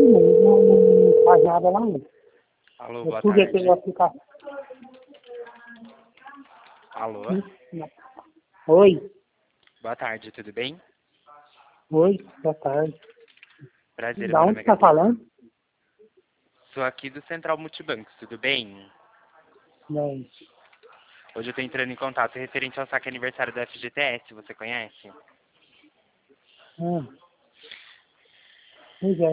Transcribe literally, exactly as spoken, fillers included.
não, não, não faz nada lá não. Alô, Eu boa fui ver pelo tarde. aplicativo. Alô, Oi, boa tarde, tudo bem? oi, boa tarde. Prazer, Da meu onde nome é você tá Gabriel. falando? Sou aqui do Central Multibancos, tudo bem? Não. Hoje eu tô entrando em contato referente ao saque aniversário da F G T S, você conhece? Ah, pois é.